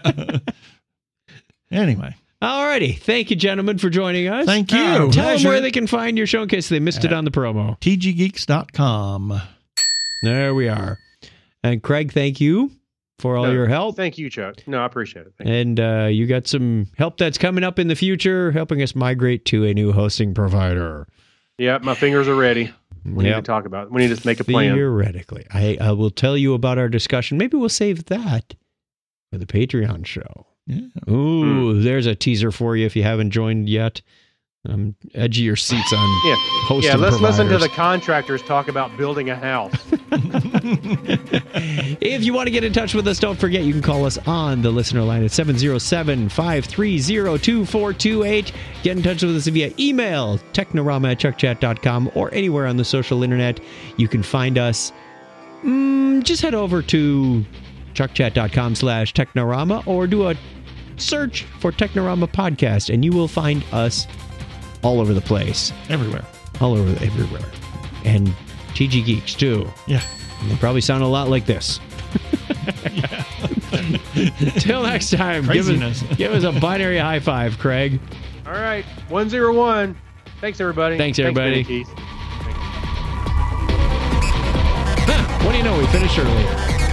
Anyway, Alrighty, thank you, gentlemen, for joining us. Thank you. Uh, tell them Pleasure. where they can find your show in case they missed it on the promo. T G geeks dot com. There we are. And Craig, thank you for all No, your help. Thank you, Chuck. No, I appreciate it. Thank you. And uh, you got some help that's coming up in the future, helping us migrate to a new hosting provider. Yeah, my fingers are ready. We need Yep. to talk about it. We need to make a plan. Theoretically. I, I will tell you about our discussion. Maybe we'll save that for the Patreon show. Yeah. Ooh, there's a teaser for you if you haven't joined yet. Um, edge of your seats on Yeah, hosting yeah. Let's listen to providers. the contractors talk about building a house. If you want to get in touch with us, don't forget you can call us on the listener line at seven oh seven, five three oh, two four two eight. Get in touch with us via email, technorama at chuckchat dot com, or anywhere on the social internet. You can find us. Mm, just head over to chuckchat dot com slash technorama or do a search for Technorama Podcast, and you will find us all over the place. Everywhere. All over, everywhere. And T G Geeks, too. Yeah. And they probably sound a lot like this. Till next time, give Craziness. us, give us a binary high five, Craig. All right, one zero one. Thanks, everybody. Thanks, everybody. Benny Keith. What do you know? We finished early.